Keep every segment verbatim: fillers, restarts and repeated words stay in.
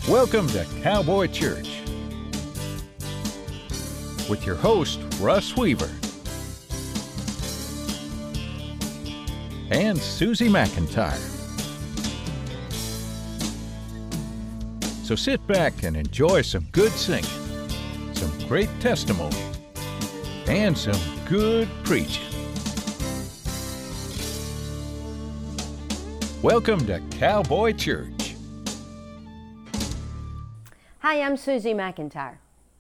Welcome to Cowboy Church with your host, Russ Weaver, and Susie McIntyre. So sit back and enjoy some good singing, some great testimony, and some good preaching. Welcome to Cowboy Church. Hi, I'm Susie McIntyre,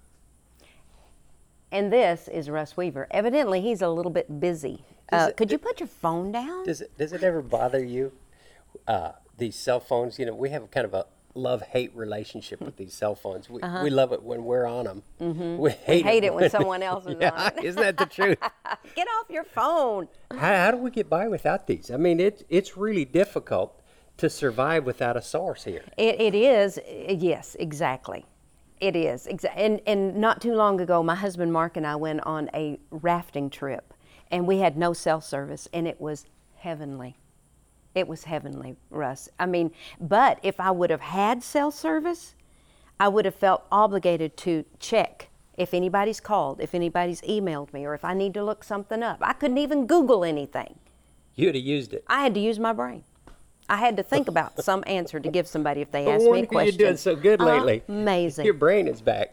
and this is Russ Weaver. Evidently, he's a little bit busy. Uh, it, could you put your phone down? Does it, does it ever bother you, uh, these cell phones? You know, we have kind of a love-hate relationship with these cell phones. We, uh-huh. we love it when we're on them. Mm-hmm. We hate, we hate it, it when, when someone else is yeah, on it. Isn't that the truth? Get off your phone. How, how do we get by without these? I mean, it, it's really difficult to survive without a source here. It, it is, yes, exactly. It is. Exa- and, and not too long ago, my husband Mark and I went on a rafting trip, and we had no cell service, and it was heavenly. It was heavenly, Russ. I mean, but if I would have had cell service, I would have felt obligated to check if anybody's called, if anybody's emailed me, or if I need to look something up. I couldn't even Google anything. You'd have used it. I had to use my brain. I had to think about some answer to give somebody if they asked no me a question. You're doing so good lately. Amazing. Your brain is back.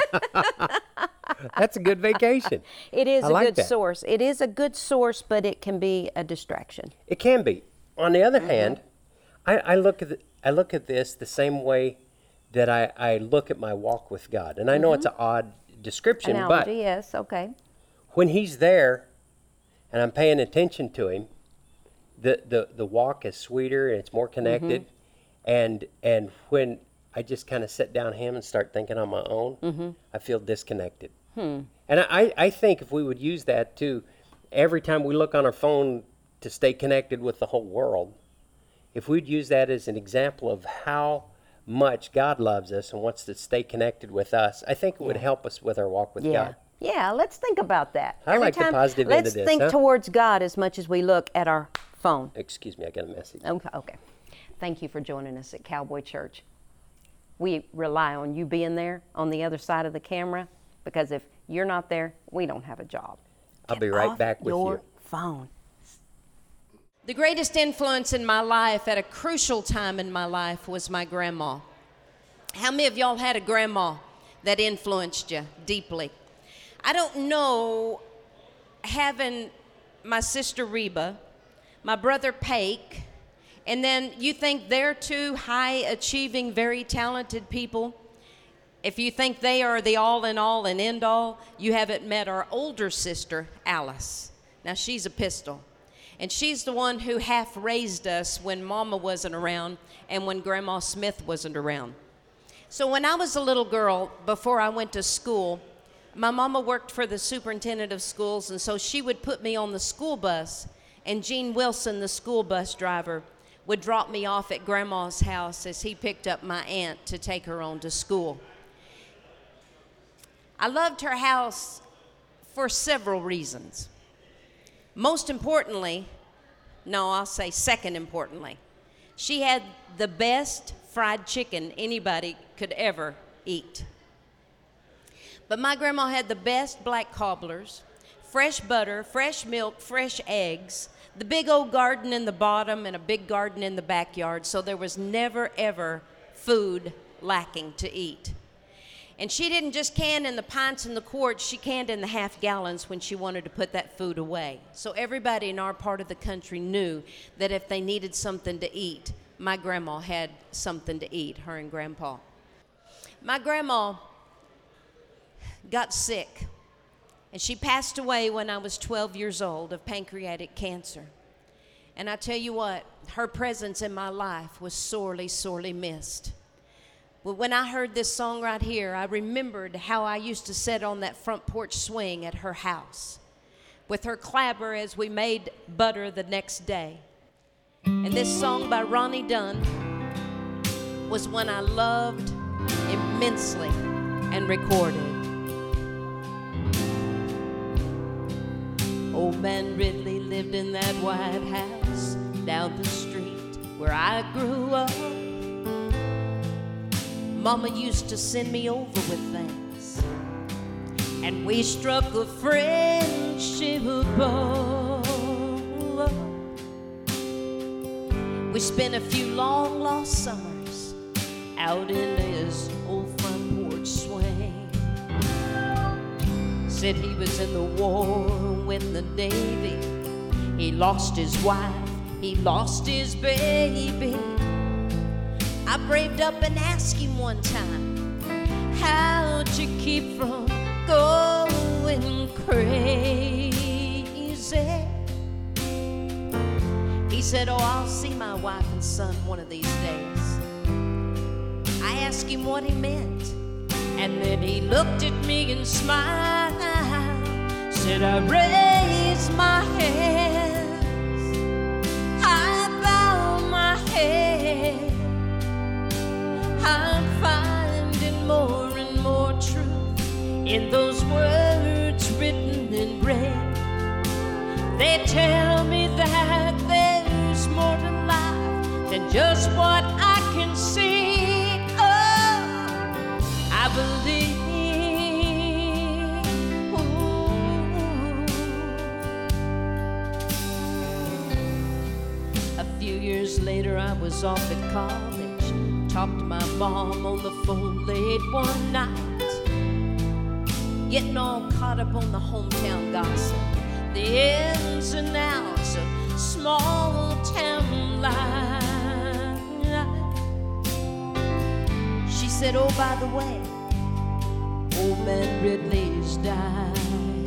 That's a good vacation. It is I a like good that. source. It is a good source, but it can be a distraction. It can be. On the other Mm-hmm. hand, I, I look at the, I look at this the same way that I, I look at my walk with God. And I know mm-hmm. it's an odd description, Analogy, but yes, okay. when He's there and I'm paying attention to Him, the, the, the walk is sweeter and it's more connected. Mm-hmm. And and when I just kind of sit down Him and start thinking on my own, mm-hmm. I feel disconnected. Hmm. And I, I think if we would use that too, every time we look on our phone to stay connected with the whole world, if we'd use that as an example of how much God loves us and wants to stay connected with us, I think it would Yeah. help us with our walk with Yeah. God. Yeah, let's think about that. I Every like the time, positive end let's of this, think huh? towards God as much as we look at our phone. Excuse me, I got a message. Okay, okay. Thank you for joining us at Cowboy Church. We rely on you being there on the other side of the camera, because if you're not there, we don't have a job. I'll Get be right off back with your you. phone. The greatest influence in my life at a crucial time in my life was my grandma. How many of y'all had a grandma that influenced you deeply? I don't know, having my sister Reba, my brother Pake, and then you think they're two high-achieving, very talented people. If you think they are the all-in-all and end-all, you haven't met our older sister, Alice. Now, she's a pistol. And she's the one who half raised us when Mama wasn't around and when Grandma Smith wasn't around. So when I was a little girl, before I went to school, my mama worked for the superintendent of schools, and so she would put me on the school bus, and Gene Wilson, the school bus driver, would drop me off at Grandma's house as he picked up my aunt to take her on to school. I loved her house for several reasons. Most importantly, no, I'll say second importantly, she had the best fried chicken anybody could ever eat. But my grandma had the best black cobblers, fresh butter, fresh milk, fresh eggs, the big old garden in the bottom and a big garden in the backyard, so there was never, ever food lacking to eat. And she didn't just can in the pints and the quarts, she canned in the half gallons when she wanted to put that food away. So everybody in our part of the country knew that if they needed something to eat, my grandma had something to eat, her and Grandpa. My grandma got sick, and she passed away when I was twelve years old of pancreatic cancer. And I tell you what, her presence in my life was sorely, sorely missed. Well, when I heard this song right here, I remembered how I used to sit on that front porch swing at her house with her clabber as we made butter the next day. And this song by Ronnie Dunn was one I loved immensely and recorded. Old man Ridley lived in that white house down the street where I grew up. Mama used to send me over with things, and we struck a friendship bond. We spent a few long lost summers out in his old front porch swing. Said he was in the war with the Navy. He lost his wife, he lost his baby. I braved up and asked him one time, how'd you keep from going crazy? He said, oh, I'll see my wife and son one of these days. I asked him what he meant, and then he looked at me and smiled. Said, I raise my hands, I bow my head. I'm finding more and more truth in those words written in red. They tell me that there's more to life than just what I can see. Oh, I believe. Ooh. A few years later, I was off at college. Talked to my mom on the phone late one night, getting all caught up on the hometown gossip, the ins and outs of small town life. She said, oh, by the way, old man Ridley's died.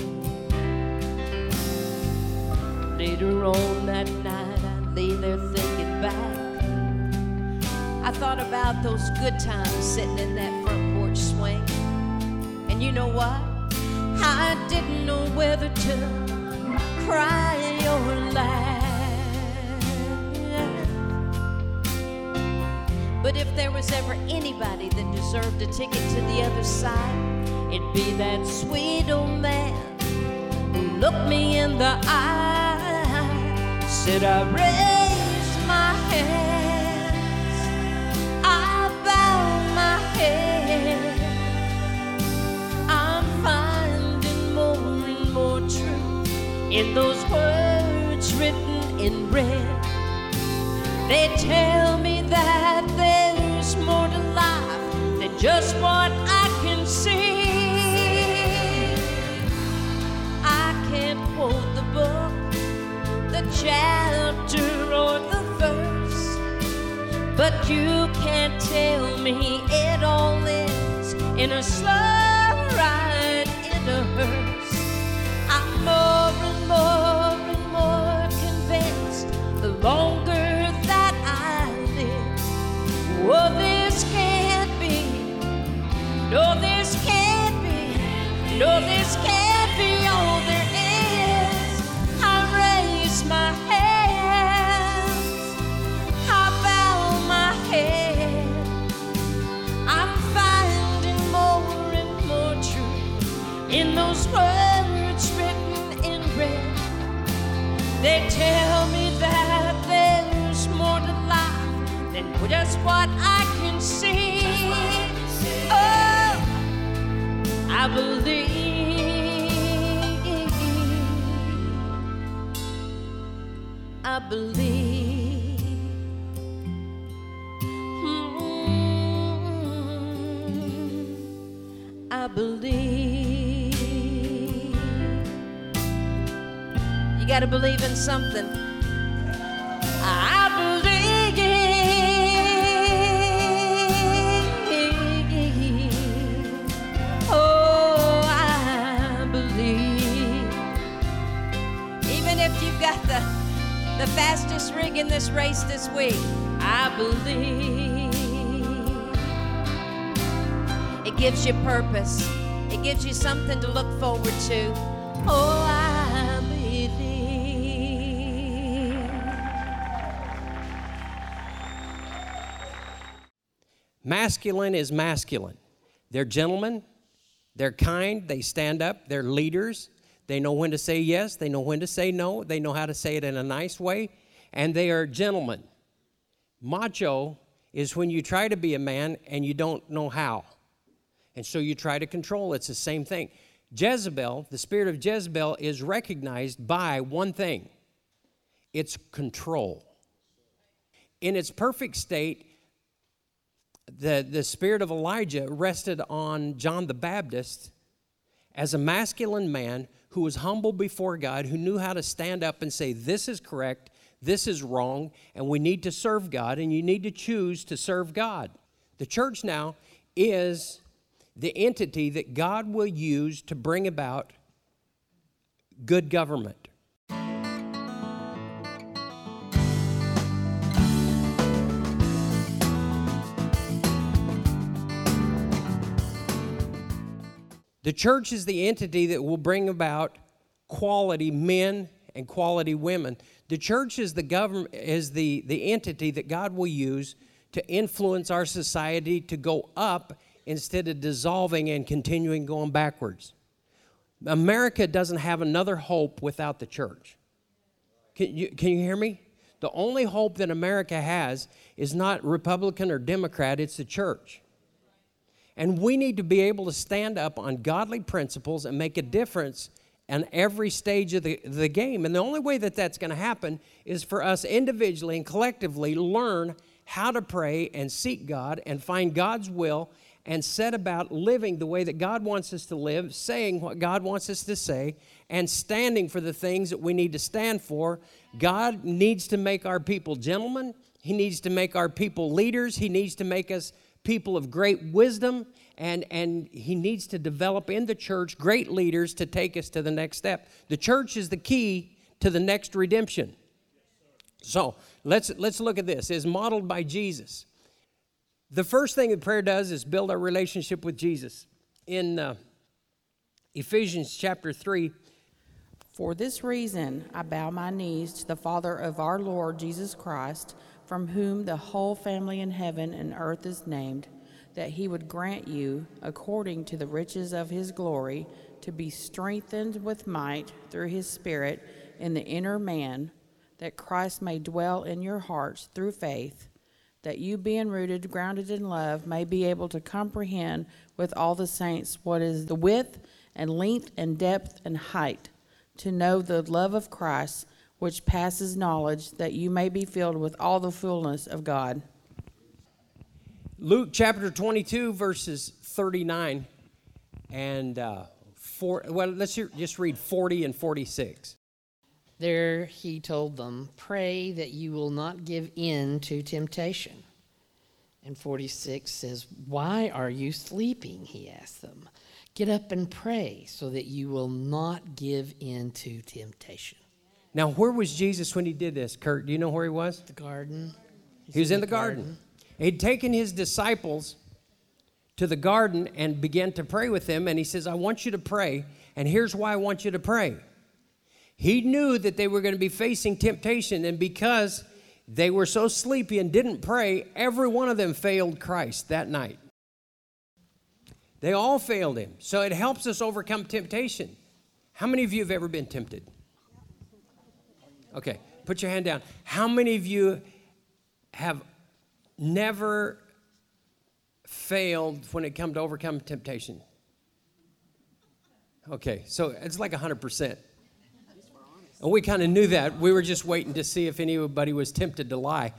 Later on that night, I lay there thinking back. I thought about those good times sitting in that front porch swing. And you know what? I didn't know whether to cry or laugh. But if there was ever anybody that deserved a ticket to the other side, it'd be that sweet old man who looked me in the eye. Said, I raise my hands, I bow my head. I'm finding more and more truth in those words written in red. They tell me that there's more to life than just what I can see. I can't quote the book, the chapter or the verse, but you can't tell me it all ends in a slow ride in a hearse. I'm more and more and more convinced the longer that I live. Oh, this can't be, no, this can't be, no, this can't be all there is. I raise my hands, I bow my head. I'm finding more and more truth in those words written in red. They tell me that there's more to life than just what I can see. Oh, I believe. I believe. Mm-hmm. I believe. You got to believe in something. I believe. Oh, I believe. Even if you've got the, the fastest rig in this race this week, I believe. It gives you purpose. It gives you something to look forward to. Oh, I believe. Masculine is masculine. They're gentlemen. They're kind. They stand up. They're leaders. They know when to say yes. They know when to say no. They know how to say it in a nice way. And they are gentlemen. Macho is when you try to be a man and you don't know how. And so you try to control. It's the same thing. Jezebel, the spirit of Jezebel, is recognized by one thing. It's control. In its perfect state, the, the spirit of Elijah rested on John the Baptist as a masculine man who was humble before God, who knew how to stand up and say, this is correct, this is wrong, and we need to serve God, and you need to choose to serve God. The church now is the entity that God will use to bring about good government. The church is the entity that will bring about quality men and quality women. The church is the government is the, the entity that God will use to influence our society to go up instead of dissolving and continuing going backwards. America doesn't have another hope without the church. Can you, can you hear me? The only hope that America has is not Republican or Democrat, it's the church. And we need to be able to stand up on godly principles and make a difference on every stage of the, the game. And the only way that that's going to happen is for us individually and collectively learn how to pray and seek God and find God's will and set about living the way that God wants us to live, saying what God wants us to say, and standing for the things that we need to stand for. God needs to make our people gentlemen. He needs to make our people leaders. He needs to make us people of great wisdom, and, and he needs to develop in the church great leaders to take us to the next step. The church is the key to the next redemption. So let's, let's look at this. It's modeled by Jesus. The first thing that prayer does is build our relationship with Jesus. In uh, Ephesians chapter three, for this reason I bow my knees to the Father of our Lord Jesus Christ, from whom the whole family in heaven and earth is named, that he would grant you, according to the riches of his glory, to be strengthened with might through his Spirit in the inner man, that Christ may dwell in your hearts through faith, that you, being rooted, grounded in love, may be able to comprehend with all the saints what is the width and length and depth and height, to know the love of Christ, which passes knowledge, that you may be filled with all the fullness of God. Luke chapter twenty-two, verses thirty-nine and uh, four. Well, let's hear, just read forty and forty-six. There he told them, pray that you will not give in to temptation. And forty-six says, why are you sleeping, he asked them. Get up and pray so that you will not give in to temptation. Now, where was Jesus when he did this, Kurt? Do you know where he was? The garden. He's he was in, in the, the garden. garden. He'd taken his disciples to the garden and began to pray with them, and he says, I want you to pray, and here's why I want you to pray. He knew that they were going to be facing temptation, and because they were so sleepy and didn't pray, every one of them failed Christ that night. They all failed him. So it helps us overcome temptation. How many of you have ever been tempted? Okay, put your hand down. How many of you have never failed when it comes to overcome temptation? Okay, so it's like one hundred percent. And we kind of knew that. We were just waiting to see if anybody was tempted to lie.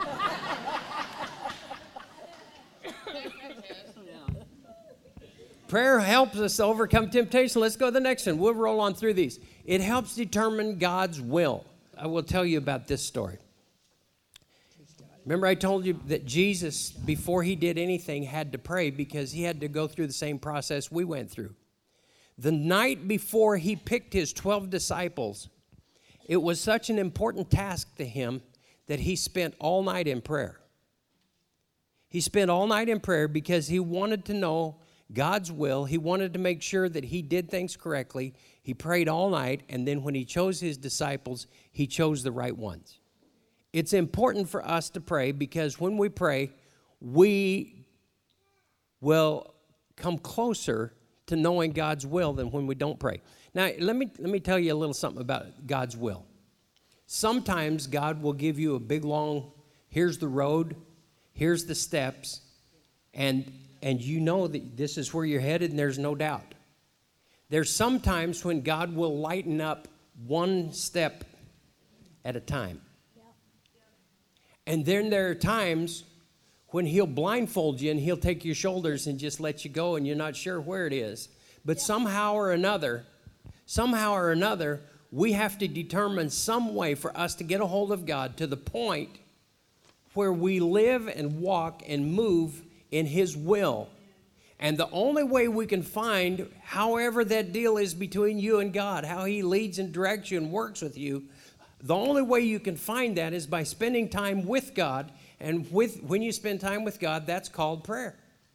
Prayer helps us overcome temptation. Let's go to the next one. We'll roll on through these. It helps determine God's will. I will tell you about this story. Remember I told you that Jesus, before he did anything, had to pray because he had to go through the same process we went through. The night before he picked his twelve disciples, it was such an important task to him that he spent all night in prayer. He spent all night in prayer because he wanted to know God's will. He wanted to make sure that he did things correctly. He prayed all night, and then when he chose his disciples, he chose the right ones. It's important for us to pray because when we pray, we will come closer to knowing God's will than when we don't pray. Now, let me let me tell you a little something about God's will. Sometimes God will give you a big, long, here's the road, Here's the steps, and and you know that this is where you're headed, and there's no doubt. There's some times when God will lighten up one step at a time. And then there are times when he'll blindfold you and he'll take your shoulders and just let you go and you're not sure where it is. But somehow or another, somehow or another, we have to determine some way for us to get a hold of God to the point where we live and walk and move in his will. And the only way we can find, however that deal is between you and God, how he leads and directs you and works with you, the only way you can find that is by spending time with God. And with when you spend time with God, that's called prayer.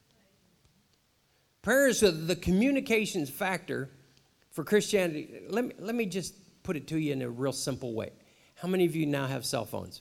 Prayer is the communications factor for Christianity. Let me, let me just put it to you in a real simple way. How many of you now have cell phones?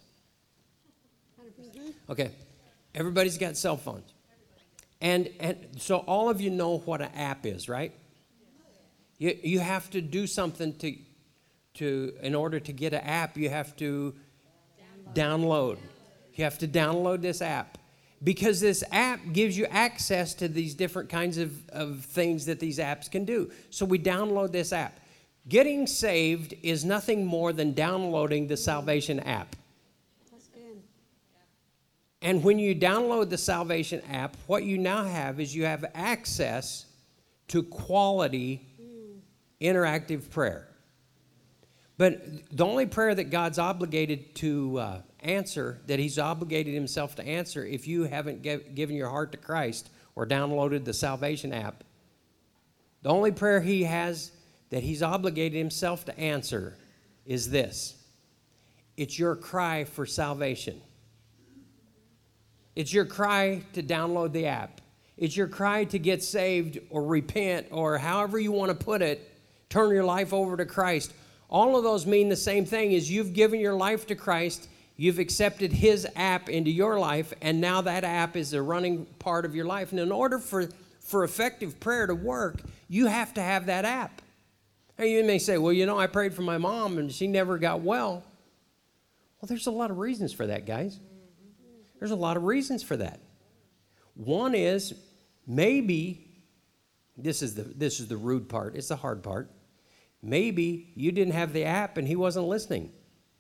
Okay. Everybody's got cell phones. And, and so all of you know what an app is, right? You, you have to do something to, to, in order to get an app, you have to download. You have to download this app. Because this app gives you access to these different kinds of, of things that these apps can do. So we download this app. Getting saved is nothing more than downloading the salvation app. That's good. And when you download the salvation app, what you now have is you have access to quality mm. interactive prayer. But the only prayer that God's obligated to uh, answer, that he's obligated himself to answer, if you haven't give, given your heart to Christ or downloaded the salvation app, the only prayer he has that he's obligated himself to answer is this. It's your cry for salvation. It's your cry to download the app. It's your cry to get saved or repent or however you want to put it, turn your life over to Christ. All of those mean the same thing, is you've given your life to Christ, you've accepted his app into your life, and now that app is a running part of your life. And in order for, for effective prayer to work, you have to have that app. Now you may say, well, you know, I prayed for my mom and she never got well. Well, there's a lot of reasons for that, guys. There's a lot of reasons for that. One is maybe, this is the, this is the rude part, it's the hard part. Maybe you didn't have the app and he wasn't listening.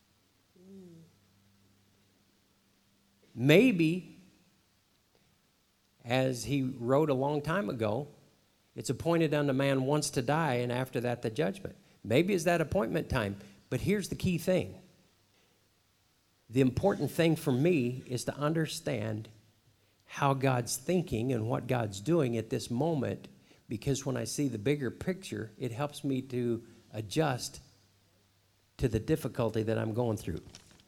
Maybe, as he wrote a long time ago, it's appointed unto man once to die, and after that the judgment. Maybe it's that appointment time. But here's the key thing. The important thing for me is to understand how God's thinking and what God's doing at this moment, because when I see the bigger picture, it helps me to adjust to the difficulty that I'm going through.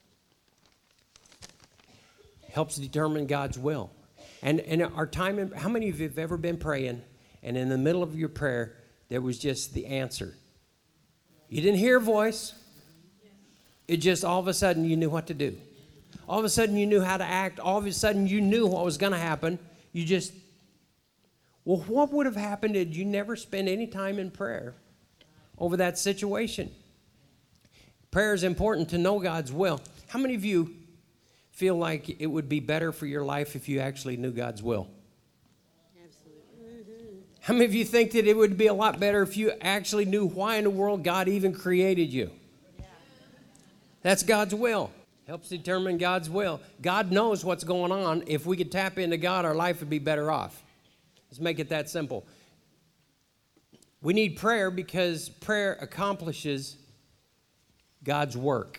Helps determine God's will. And and our time, in, how many of you have ever been praying, and in the middle of your prayer, there was just the answer? You didn't hear a voice. It just, all of a sudden, you knew what to do. All of a sudden, you knew how to act. All of a sudden, you knew what was going to happen. You just, well, what would have happened if you never spent any time in prayer over that situation? Prayer is important to know God's will. How many of you feel like it would be better for your life if you actually knew God's will? Absolutely. How many of you think that it would be a lot better if you actually knew why in the world God even created you? Yeah. That's God's will. Helps determine God's will. God knows what's going on. If we could tap into God, our life would be better off. Let's make it that simple. We need prayer because prayer accomplishes God's work.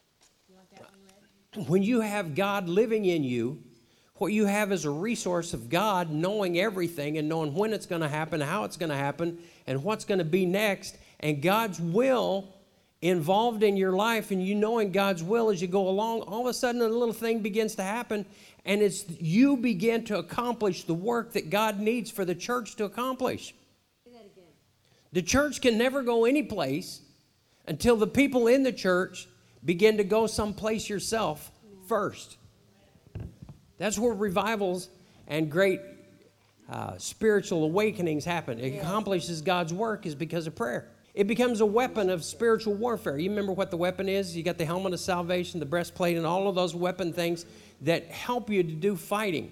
When you have God living in you, what you have is a resource of God knowing everything and knowing when it's going to happen, how it's going to happen, and what's going to be next, and God's will involved in your life, and you knowing God's will as you go along. All of a sudden a little thing begins to happen, and it's you begin to accomplish the work that God needs for the church to accomplish. The church can never go any place until the people in the church begin to go someplace yourself first. That's where revivals and great uh, spiritual awakenings happen. It accomplishes God's work is because of prayer. It becomes a weapon of spiritual warfare. You remember what the weapon is? You got the helmet of salvation, the breastplate, and all of those weapon things. that help you to do fighting.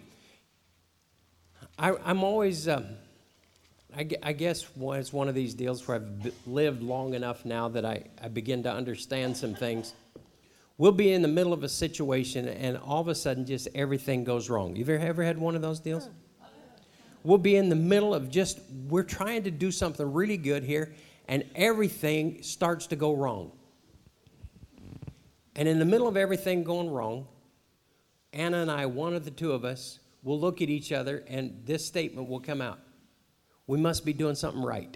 I, I'm always, um, I, I guess it's one of these deals where I've lived long enough now that I, I begin to understand some things. We'll be in the middle of a situation and all of a sudden just everything goes wrong. You've ever, ever had one of those deals? We'll be in the middle of just, we're trying to do something really good here and everything starts to go wrong. And in the middle of everything going wrong, Anna and I, one of the two of us, will look at each other and this statement will come out. We must be doing something right.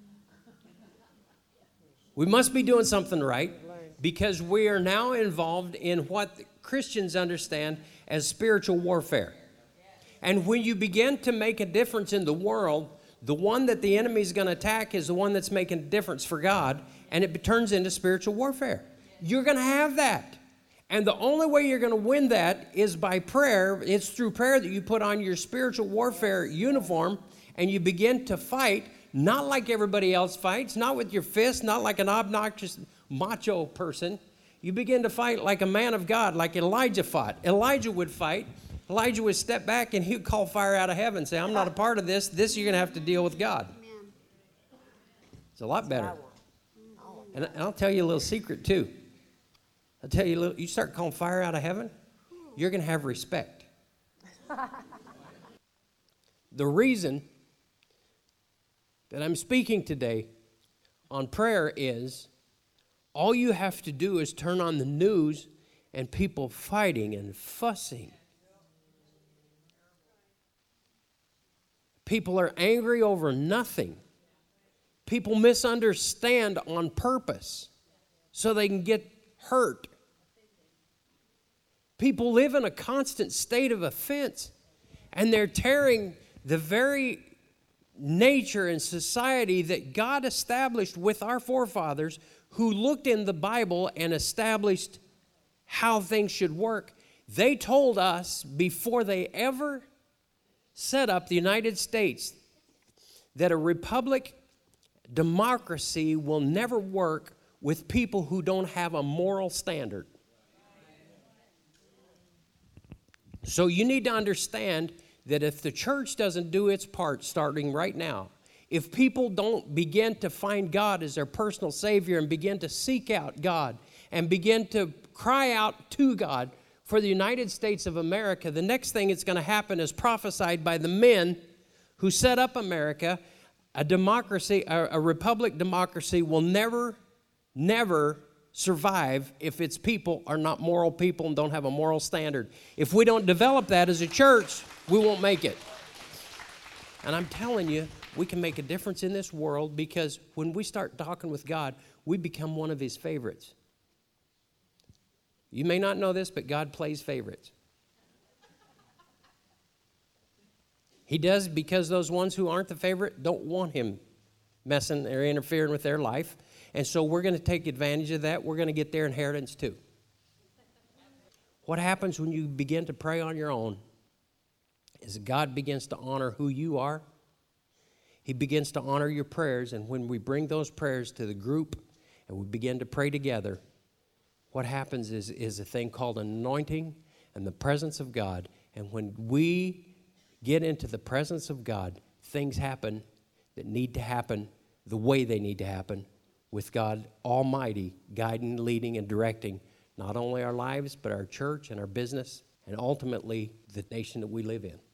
We must be doing something right because we are now involved in what Christians understand as spiritual warfare. And when you begin to make a difference in the world, the one that the enemy is going to attack is the one that's making a difference for God, and it turns into spiritual warfare. You're going to have that. And the only way you're going to win that is by prayer. It's through prayer that you put on your spiritual warfare uniform and you begin to fight, not like everybody else fights, not with your fists, not like an obnoxious macho person. You begin to fight like a man of God, like Elijah fought. Elijah would fight. Elijah would step back and he would call fire out of heaven and say, I'm not a part of this. This you're going to have to deal with God. It's a lot better. And I'll tell you a little secret too. I'll tell you a little, you start calling fire out of heaven, you're going to have respect. The reason that I'm speaking today on prayer is all you have to do is turn on the news and people fighting and fussing. People are angry over nothing. People misunderstand on purpose so they can get hurt. People live in a constant state of offense, and they're tearing the very nature and society that God established with our forefathers who looked in the Bible and established how things should work. They told us before they ever set up the United States that a republic, democracy will never work with people who don't have a moral standard. So you need to understand that if the church doesn't do its part starting right now, if people don't begin to find God as their personal Savior and begin to seek out God and begin to cry out to God for the United States of America, the next thing that's going to happen is prophesied by the men who set up America. A democracy, a, a republic democracy will never, never survive if its people are not moral people and don't have a moral standard. If we don't develop that as a church, we won't make it. And I'm telling you, we can make a difference in this world because when we start talking with God, we become one of His favorites. You may not know this, but God plays favorites. He does because those ones who aren't the favorite don't want Him messing or interfering with their life. And so we're going to take advantage of that. We're going to get their inheritance too. What happens when you begin to pray on your own is God begins to honor who you are. He begins to honor your prayers. And when we bring those prayers to the group and we begin to pray together, what happens is, is a thing called anointing and the presence of God. And when we get into the presence of God, things happen that need to happen the way they need to happen, with God Almighty guiding, leading, and directing not only our lives, but our church and our business, and ultimately the nation that we live in.